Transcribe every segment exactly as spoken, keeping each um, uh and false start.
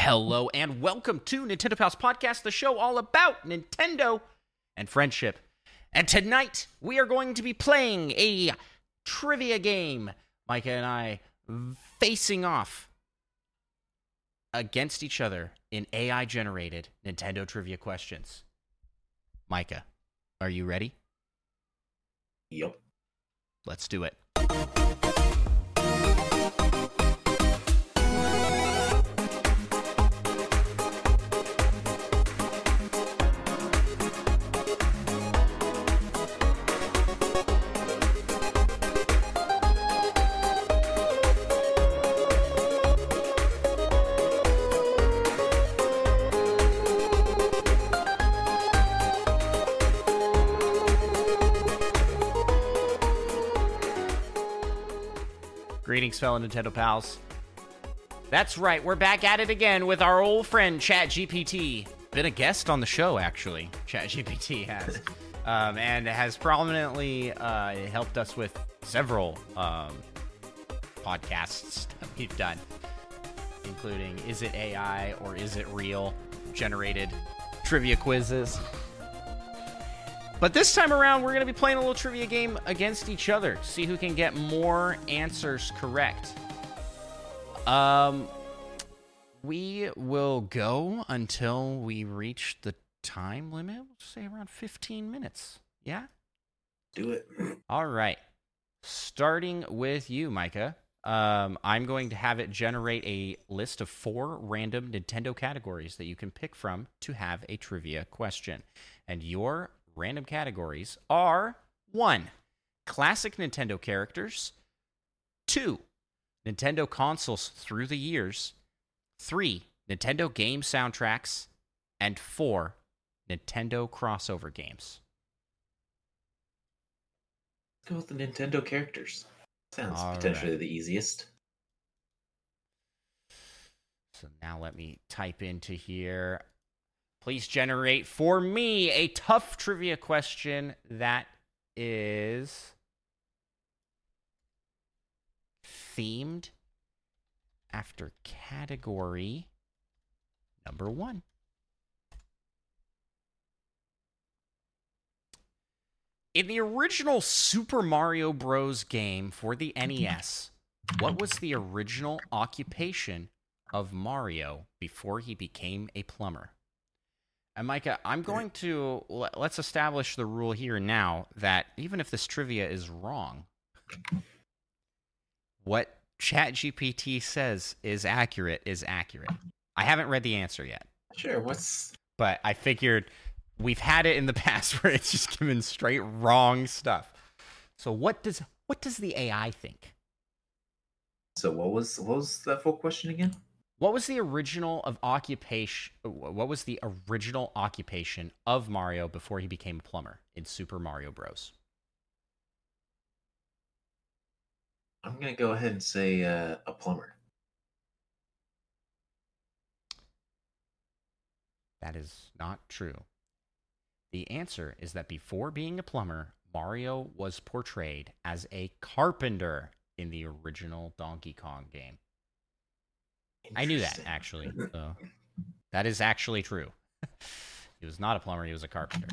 Hello and welcome to Nintendo Pals Podcast, the show all about Nintendo and friendship. And tonight we are going to be playing a trivia game. Micah and I facing off against each other in A I-generated Nintendo trivia questions. Micah, are you ready? Yep. Let's do it. Greetings, fellow Nintendo pals. That's right, we're back at it again with our old friend ChatGPT. Been a guest on the show, actually. ChatGPT has. um, and has prominently uh, helped us with several um, podcasts that we've done, including Is It A I or Is It Real? Generated trivia quizzes. But this time around, we're going to be playing a little trivia game against each other. See who can get more answers correct. Um, we will go until we reach the time limit. We'll say around fifteen minutes. Yeah? Do it. All right. Starting with you, Micah. Um, I'm going to have it generate a list of four random Nintendo categories that you can pick from to have a trivia question. And your random categories are one, classic Nintendo characters, two, Nintendo consoles through the years, three, Nintendo game soundtracks, and four, Nintendo crossover games. Let's go with the Nintendo characters. Sounds All potentially right. the easiest. So now let me type into here. Please generate for me a tough trivia question that is themed after category number one. In the original Super Mario Bros. Game for the N E S, what was the original occupation of Mario before he became a plumber? And Micah, I'm going to, let's establish the rule here now that even if this trivia is wrong, what ChatGPT says is accurate is accurate. I haven't read the answer yet. Sure, what's... But I figured we've had it in the past where it's just given straight wrong stuff. So what does what does the A I think? So what was what was that full question again? What was the original of occupation? What was the original occupation of Mario before he became a plumber in Super Mario Bros? I'm gonna go ahead and say uh, a plumber. That is not true. The answer is that before being a plumber, Mario was portrayed as a carpenter in the original Donkey Kong game. I knew that, actually. So that is actually true. He was not a plumber, he was a carpenter.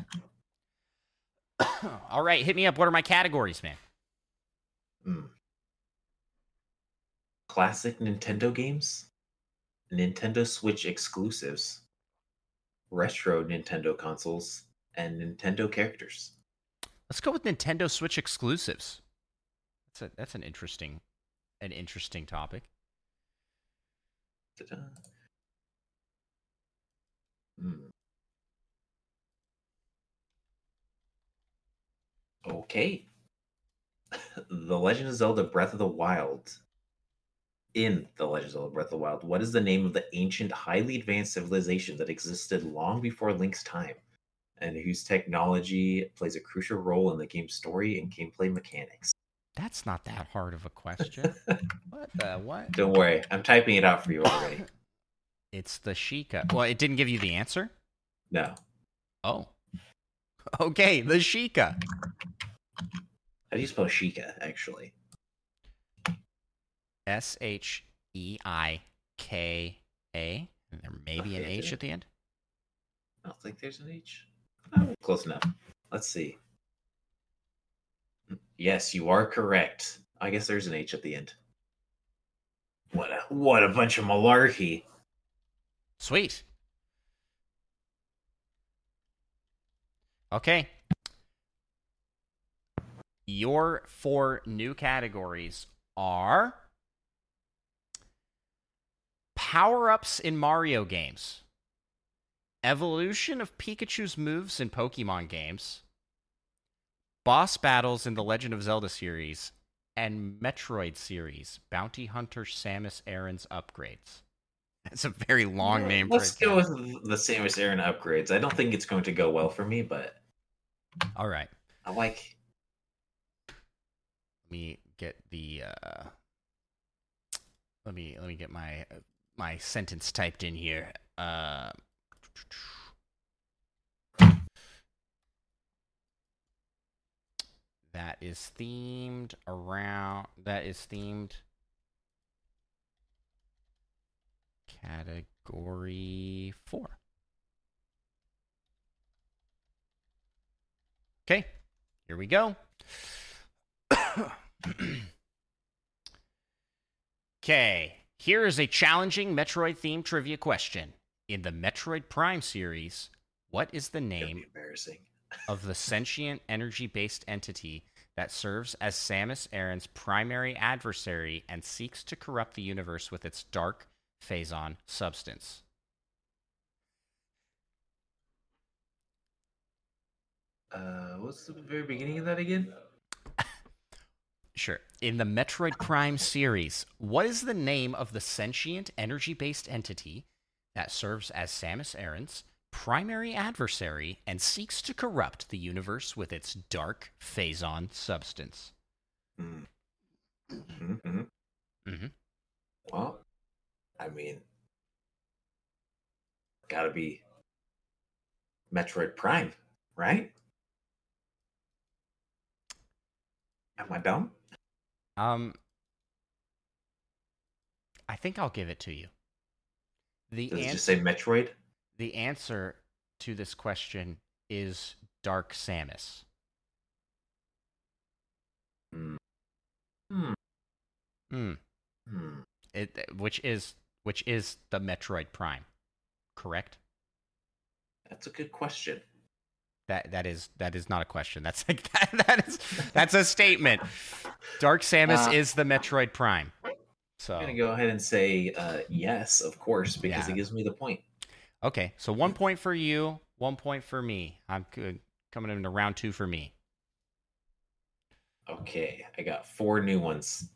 All right, hit me up. What are my categories, man? Hmm. Classic Nintendo games, Nintendo Switch exclusives, retro Nintendo consoles, and Nintendo characters. Let's go with Nintendo Switch exclusives. That's a, that's an interesting, an interesting topic. Ta-da. Hmm. Okay. The Legend of Zelda Breath of the Wild. In The Legend of Zelda Breath of the Wild, what is the name of the ancient, highly advanced civilization that existed long before Link's time, and whose technology plays a crucial role in the game's story and gameplay mechanics? That's not that hard of a question. What the what? Don't worry, I'm typing it out for you already. It's the Sheikah. Well, it didn't give you the answer? No. Oh. Okay, the Sheikah. How do you spell Sheikah, actually? S H E I K A. There Maybe an Okay, H then. at the end? I don't think there's an H. Oh, close enough. Let's see. Yes, you are correct. I guess there's an H at the end. What a what a bunch of malarkey. Sweet. Okay. Your four new categories are power-ups in Mario games, evolution of Pikachu's moves in Pokemon games, boss battles in the Legend of Zelda series, and Metroid series, Bounty Hunter Samus Aran's upgrades. That's a very long name. Let's for a go with the Samus Aran upgrades. I don't think it's going to go well for me, but all right. I like. Let me get the. Uh, let me let me get my my sentence typed in here. Uh, that is themed around. That is themed. Category four. Okay, here we go. Okay, here is a challenging Metroid-themed trivia question. In the Metroid Prime series, what is the name embarrassing. of the sentient energy-based entity that serves as Samus Aran's primary adversary and seeks to corrupt the universe with its dark Phazon substance? Uh, what's the very beginning of that again? Sure. In the Metroid Prime series, what is the name of the sentient energy-based entity that serves as Samus Aran's primary adversary and seeks to corrupt the universe with its dark Phazon substance? Mm. Mm-hmm. Mm-hmm. Well, I mean, gotta be Metroid Prime, right? Am I dumb? Um, I think I'll give it to you. The Does answer, it just say Metroid? The answer to this question is Dark Samus. Hmm. Hmm. Hmm. Hmm. It, which is which is the Metroid Prime, correct? That's a good question. That that is that is not a question. That's like that, that is that's a statement. Dark Samus uh, is the Metroid Prime. So I'm gonna go ahead and say uh, yes, of course, because yeah. it gives me the point. Okay, so one point for you, one point for me. I'm good. Coming into round two for me. Okay, I got four new ones.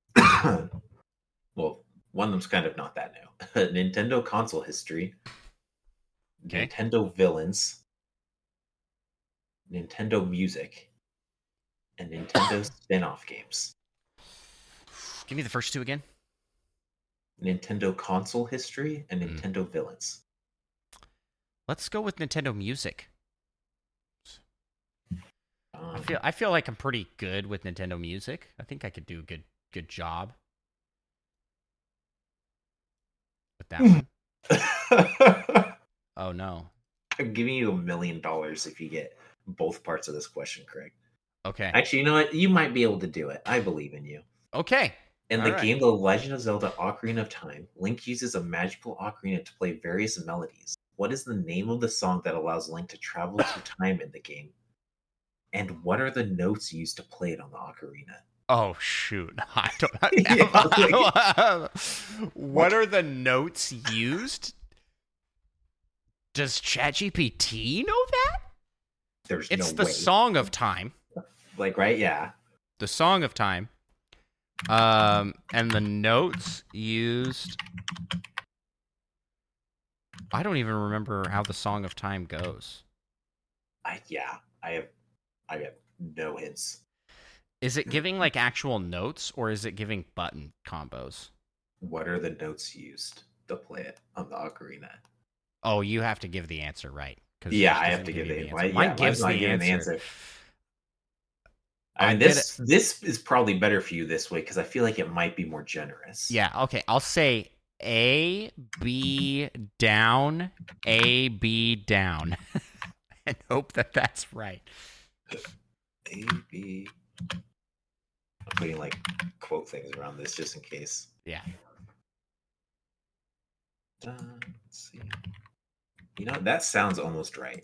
Well, one of them's kind of not that new. Nintendo console history. Okay. Nintendo villains. Nintendo music. And Nintendo spin-off games. Give me the first two again. Nintendo console history and Nintendo mm. villains. Let's go with Nintendo music. Um, I feel I feel like I'm pretty good with Nintendo music. I think I could do a good good job with that one. Oh no. I'm giving you a million dollars if you get both parts of this question correct. Okay. Actually, you know what? You might be able to do it. I believe in you. Okay. In All the right. game The Legend of Zelda Ocarina of Time, Link uses a magical ocarina to play various melodies. What is the name of the song that allows Link to travel through time in the game? And what are the notes used to play it on the ocarina? Oh, shoot. I don't yeah, like, what are the notes used? Does ChatGPT know that? There's it's no the way. Song of Time. Like, right? Yeah. The Song of Time. Um, and the notes used... I don't even remember how the Song of Time goes. I, yeah, I have, I have no hints. Is it giving like actual notes or is it giving button combos? What are the notes used to play it on the ocarina? Oh, you have to give the answer, right? Yeah, I have to give, give the, the answer. Mine yeah, gives the answer. the answer. I mean, this this is probably better for you this way because I feel like it might be more generous. Yeah. Okay. I'll say A, B, down, A, B, down. And hope that that's right. A, B. I'm putting like quote things around this just in case. Yeah. Uh, let's see. You know, that sounds almost right.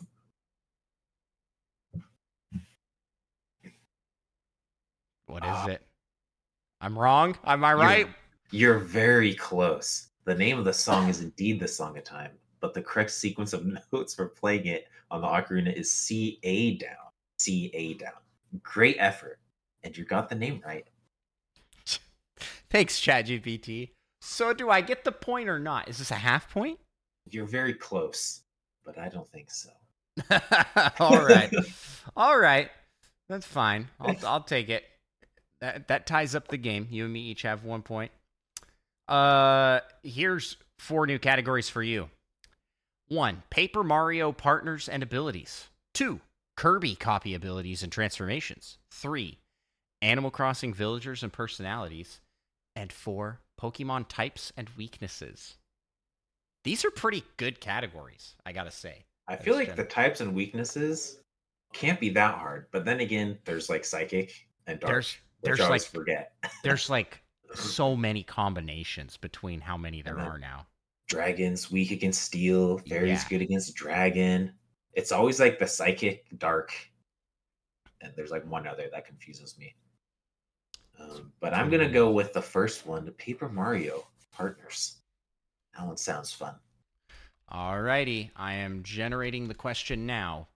What is uh, it? I'm wrong? Am I right? You're, you're very close. The name of the song is indeed The Song of Time, but the correct sequence of notes for playing it on the ocarina is C A down. C A down. Great effort. And you got the name right. Thanks, ChatGPT. So do I get the point or not? Is this a half point? You're very close, but I don't think so. All right. All right. That's fine. I'll I'll take it. That that ties up the game. You and me each have one point. Uh, here's four new categories for you. One, Paper Mario partners and abilities. Two, Kirby copy abilities and transformations. Three, Animal Crossing villagers and personalities. And four, Pokemon types and weaknesses. These are pretty good categories, I gotta say. I feel like the types and weaknesses can't be that hard, but then again, there's like Psychic and Dark, there's, which there's I always like, forget. There's like so many combinations between how many there are now. Dragons weak against Steel, Fairies yeah. good against Dragon. It's always like the Psychic, Dark, and there's like one other that confuses me. Um, but I'm gonna go with the first one, the Paper Mario partners. That one sounds fun. Alrighty, I am generating the question now.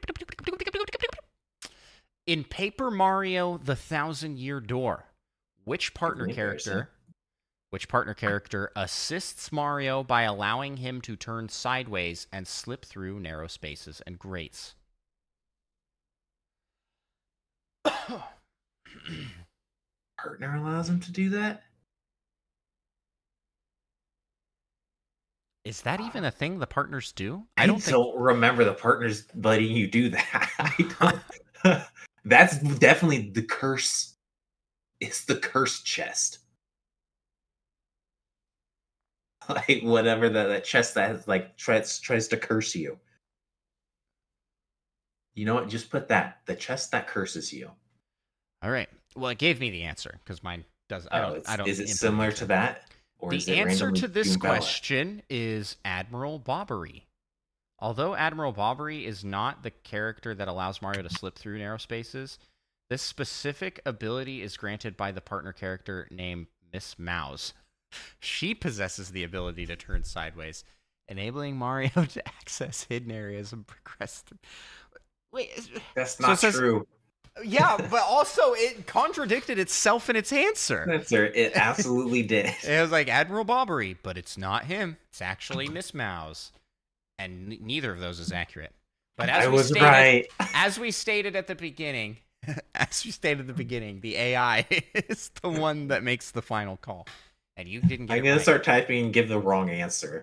In Paper Mario: The Thousand Year Door, which partner character, which partner character assists Mario by allowing him to turn sideways and slip through narrow spaces and grates? Partner allows him to do that? Is that even a thing the partners do? I don't, I don't think... remember the partners letting you do that. I don't... That's definitely the curse. It's the curse chest. Like whatever the, that chest that like tries tries to curse you. You know what? Just put that. The chest that curses you. All right. Well, it gave me the answer because mine does. I don't. Oh, I don't. Is it similar to that? Or the answer to this question is Admiral Bobbery. Although Admiral Bobbery is not the character that allows Mario to slip through narrow spaces, this specific ability is granted by the partner character named Miss Mouse. She possesses the ability to turn sideways, enabling Mario to access hidden areas and progress through. Wait, that's not so true. Yeah, but also it contradicted itself in its answer. Answer. It absolutely did. It was like Admiral Bobbery, but it's not him. It's actually Miss Mouse. And n- neither of those is accurate. But as I we was stated, right. As we stated at the beginning, as we stated at the beginning, the A I is the one that makes the final call. And you didn't get I'm it going right. to start typing and give the wrong answer.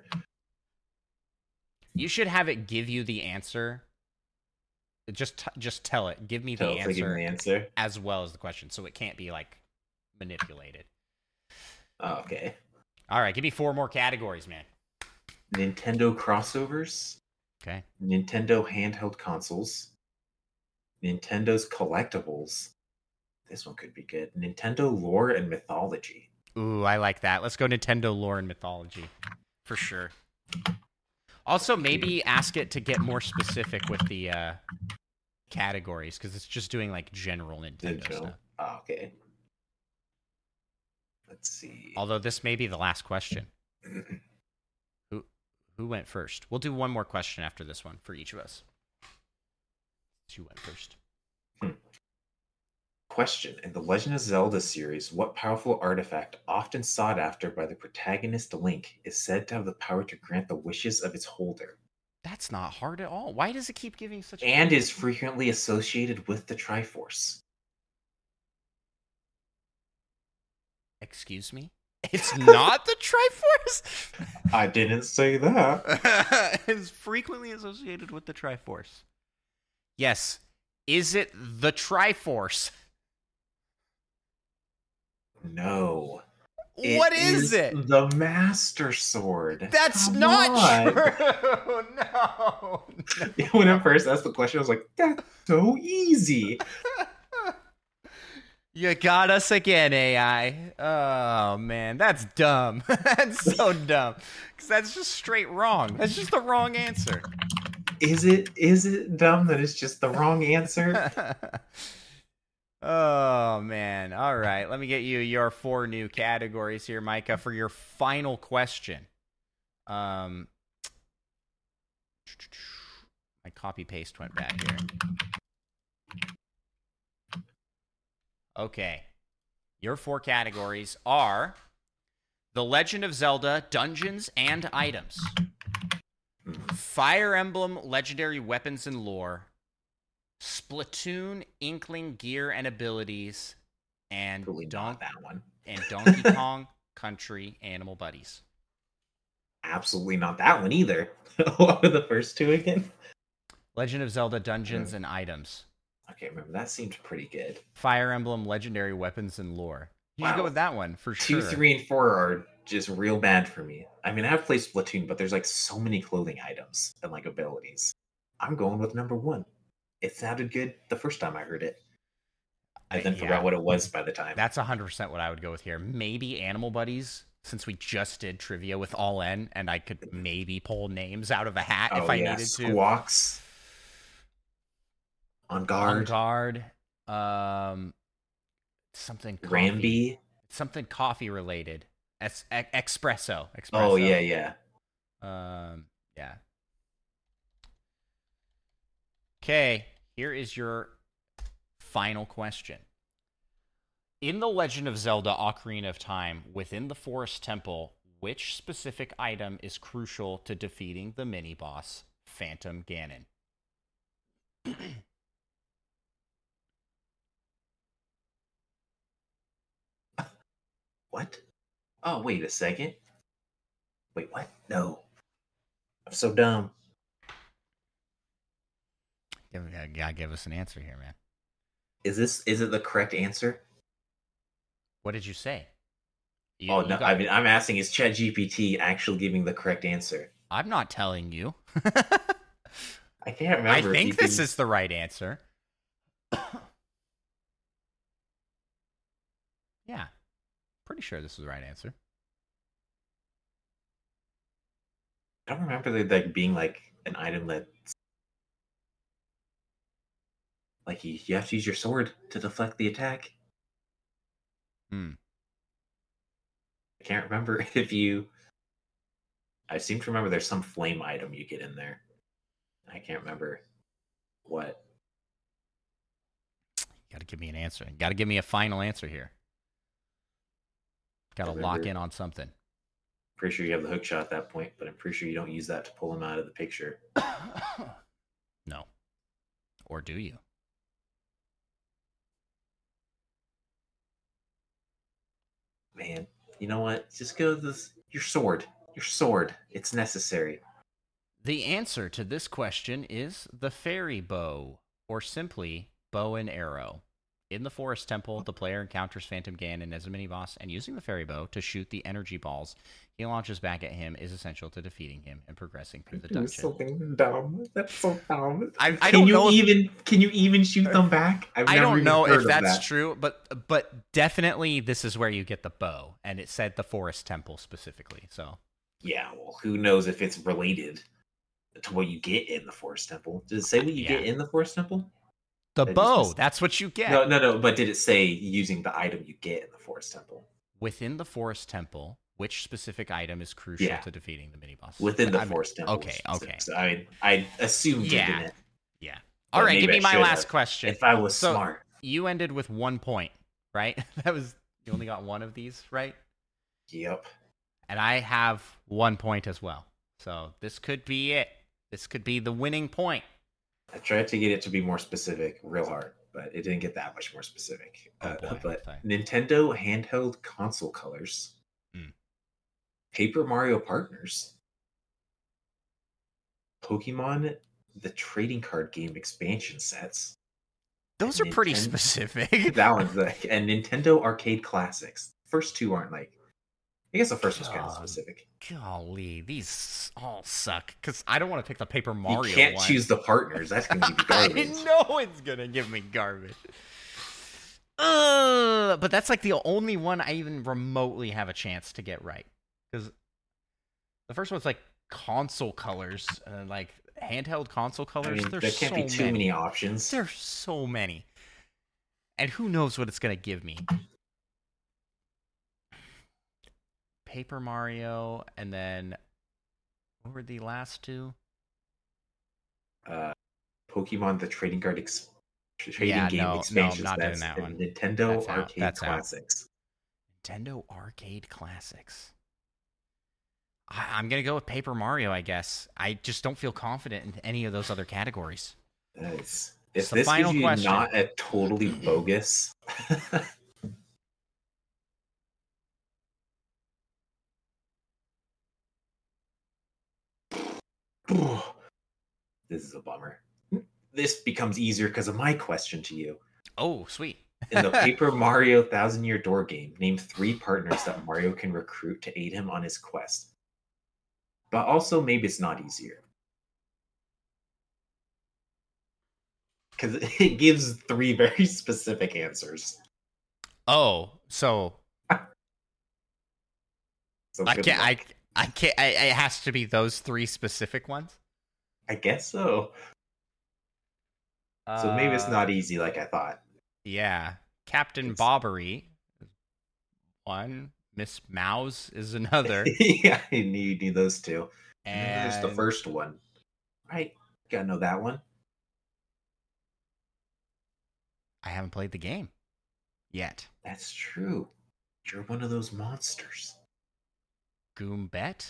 You should have it give you the answer. Just t- just tell it. Give me the, tell answer, give me the answer as well as the question, so it can't be like manipulated. Oh, okay. All right, give me four more categories, man. Nintendo crossovers. Okay. Nintendo handheld consoles. Nintendo's collectibles. This one could be good. Nintendo lore and mythology. Ooh, I like that. Let's go Nintendo lore and mythology. For sure. Also, maybe ask it to get more specific with the uh, categories, because it's just doing, like, general Nintendo Nintendo. stuff. Oh, okay. Let's see. Although this may be the last question. who who went first? We'll do one more question after this one for each of us. You went first. Hmm. Question. In the Legend of Zelda series, what powerful artifact, often sought after by the protagonist Link, is said to have the power to grant the wishes of its holder? That's not hard at all. Why does it keep giving such... And is frequently associated with the Triforce. Excuse me? It's not the Triforce? I didn't say that. It's frequently associated with the Triforce. Yes. Is it the Triforce? No. It What is, is it? the Master Sword. That's Come not on. true. No, no. When I first asked the question, I was like, that's so easy. You got us again, A I. Oh, man. That's dumb. That's so dumb. Because that's just straight wrong. That's just the wrong answer. Is it is it dumb that it's just the wrong answer? Oh, man. All right. Let me get you your four new categories here, Micah, for your final question. Um, my copy-paste went bad here. Okay. Your four categories are The Legend of Zelda Dungeons and Items, Fire Emblem Legendary Weapons and Lore, Splatoon Inkling Gear and Abilities, and, Probably Don- not that one. and Donkey Kong Country Animal Buddies. Absolutely not that one either. What were the first two again? Legend of Zelda Dungeons and Items, Okay, remember that seemed pretty good. Fire Emblem Legendary Weapons and Lore. You should Wow. go with that one for Two, sure. three, and four are just real bad for me. I mean, I've played Splatoon, but there's like so many clothing items and like abilities. I'm going with number one. It sounded good the first time I heard it. I then Yeah. forgot what it was by the time. That's one hundred percent what I would go with here. Maybe Animal Buddies, since we just did trivia with All N, and I could maybe pull names out of a hat oh, if I yeah. needed to. Squawks. On guard. On guard. Um, something coffee. Granby. Something coffee related. Es- e- espresso. Espresso. Oh, yeah, yeah. Um, yeah. Okay, here is your final question. In The Legend of Zelda Ocarina of Time, within the Forest Temple, which specific item is crucial to defeating the mini-boss, Phantom Ganon? What? Oh, wait a second. Wait, what? No. I'm so dumb. You gotta give us an answer here, man. Is this is it the correct answer? What did you say? You, oh you no! got- I mean, I'm asking: is ChatGPT actually giving the correct answer? I'm not telling you. I can't remember. I if you think this can- is the right answer. Yeah. Pretty sure this is the right answer. I don't remember there like being like an item that, like you, you have to use your sword to deflect the attack. Hmm. I can't remember if you. I seem to remember there's some flame item you get in there. I can't remember what. You gotta give me an answer. You gotta give me a final answer here. Gotta Remember. lock in on something. Pretty sure you have the hook shot at that point, but I'm pretty sure you don't use that to pull him out of the picture. No. Or do you? Man, you know what? Just go with this. Your sword. Your sword. It's necessary. The answer to this question is the fairy bow, or simply bow and arrow. In the Forest Temple, the player encounters Phantom Ganon as a mini-boss, and using the fairy bow to shoot the energy balls he launches back at him is essential to defeating him and progressing through the dungeon. Something dumb. That's so dumb. I, I can don't you know if- even can you even shoot them back? I've I never don't even know heard if of that's that. true, but but definitely this is where you get the bow, and it said the Forest Temple specifically. So Yeah, well, who knows if it's related to what you get in the Forest Temple? Did it say what you Yeah. get in the Forest Temple? the That just bow, was- that's what you get. No, no, no. But did it say using the item you get in the Forest Temple? Within the Forest Temple, which specific item is crucial Yeah. to defeating the mini-boss? Within the I'm- Forest Temple. okay, okay. So, I mean, I assumed Yeah. you didn't. Yeah. But All right, give maybe me I my should last have. question. If I was So- smart. You ended with one point, right? That was you only got one of these, right? Yep. And I have one point as well. So this could be it. This could be the winning point. I tried to get it to be more specific real hard, but it didn't get that much more specific. Oh, Uh, boy. but Sorry. Nintendo handheld console colors, Mm. Paper Mario Partners, Pokemon the trading card game expansion sets. Those are pretty Nintendo- specific. That one's the and Nintendo Arcade Classics. First two aren't like I guess the first was kind of God. specific. Golly, these all suck. Because I don't want to pick the Paper Mario one. You can't one. choose the partners. That's going to give you garbage. I know it's going to give me garbage. Uh, but that's like the only one I even remotely have a chance to get right. Because the first one's like console colors. Uh, like handheld console colors. I mean, There's there can't so be too many. many options. There's so many. And who knows what it's going to give me. Paper Mario, and then what were the last two? Uh, Pokemon the Trading Card ex- Trading Yeah, Game no, no, expansions. I'm not doing That's that the one. Nintendo That's out. Arcade That's out. Classics. Nintendo Arcade Classics. I, I'm gonna go with Paper Mario, I guess. I just don't feel confident in any of those other categories. Nice. It's If the this final gives you question. not a totally bogus. This is a bummer. This becomes easier because of my question to you. Oh, sweet. In the Paper Mario Thousand Year Door game, name three partners that Mario can recruit to aid him on his quest. But also, maybe it's not easier. Because it gives three very specific answers. Oh, so So I good can't. I luck. I can't. I, it has to be those three specific ones. I guess so. So maybe it's Uh, not easy like I thought. Yeah, Captain It's- Bobbery. One. Miss Mouse is another. Yeah, you need, you need those two. And then And there's the first one. Right? Gotta know that one. I haven't played the game yet. That's true. You're one of those monsters. Goombet?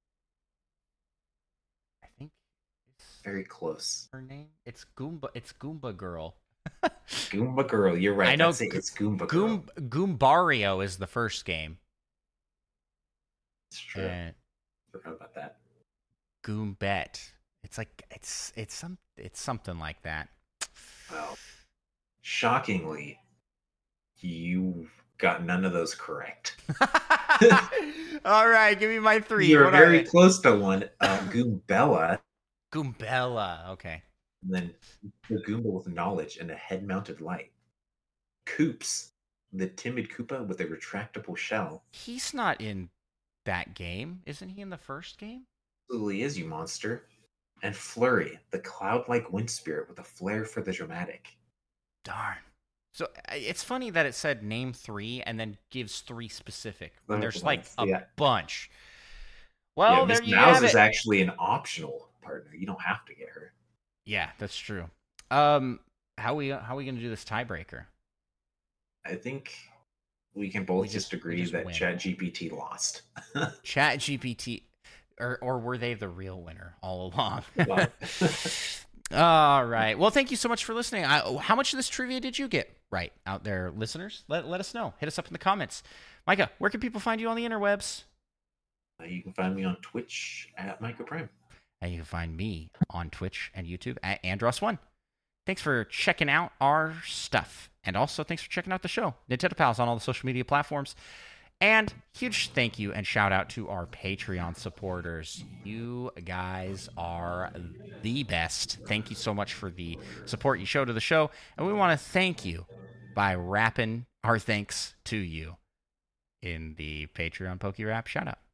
I think it's Very close. her name. It's Goomba. It's Goomba Girl. Goomba Girl. You're right. I know That's it. Go- It's Goomba Girl. Goom Goombario is the first game. It's true. And Forgot about that. Goombet. It's like it's it's some it's something like that. Well, shockingly, you got none of those correct. All right, give me my three. You're What are very they? close to one. Uh, Goombella. Goombella. Okay. And then the Goomba with knowledge and a head-mounted light. Koops, the timid Koopa with a retractable shell. He's not in that game. Isn't he in the first game? Absolutely is, you monster. And Flurry, the cloud-like wind spirit with a flair for the dramatic. Darn. So uh, it's funny that it said name three and then gives three specific. When Other there's like ones, a yeah. bunch. Well, yeah, there Miss you Mouse have is it. actually an optional partner. You don't have to get her. Yeah, that's true. Um, how we how we gonna do this tiebreaker? I think we can both We just- just, we agree just that win. ChatGPT lost. Chat G P T, or or were they the real winner all along? Well, All right. Well, thank you so much for listening. I, how much of this trivia did you get right out there, listeners? Let let us know. Hit us up in the comments. Micah, where can people find you on the interwebs? you can find me on Twitch at Micah Prime. And you can find me on Twitch and YouTube at Andros one. Thanks for checking out our stuff. And also, thanks for checking out the show, Nintendo Pals, on all the social media platforms. And huge thank you and shout out to our Patreon supporters. You guys are the best. Thank you so much for the support you show to the show. And we want to thank you by wrapping our thanks to you in the Patreon Poke Rap shout out.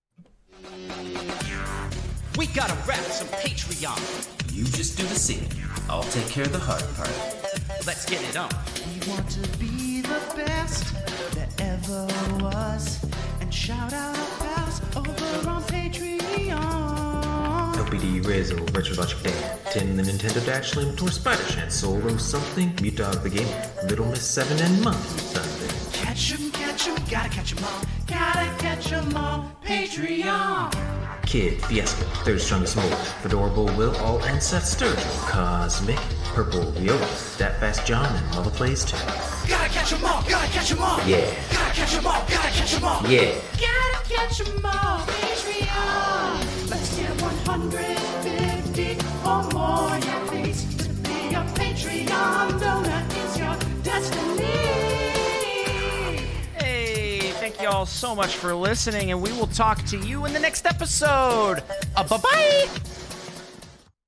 We gotta rap some Patreon. You just do the singing. I'll take care of the hard part. Let's get it on. We want to be the best that ever was. And shout out our pals over on Patreon. L P D, Rizzo, Retro Logic Dan, Tin, the Nintendo Dash, Slim, Tor, Spider Shan, Solo, something, Mute Dog the Game, Little Miss Seven, and Monkey Thunder. Catch 'em, catch 'em, gotta catch 'em all. Gotta catch 'em all. Patreon. Kid, Fiasco, Third Strongest Mole, Fedorable Will, All, and Seth Sturgill, Cosmic, Purple, Viola, That Fast John, and Mother Plays too. Gotta catch 'em all. Gotta catch 'em all. Yeah, Gotta catch 'em all. Gotta catch 'em all. yeah. Gotta catch 'em all. Patreon. Let's get one hundred fifty or more. Yeah, please. To be a Patreon donor is your destiny. Hey, thank you all all so much for listening, and we will talk to you in the next episode. Uh, bye-bye!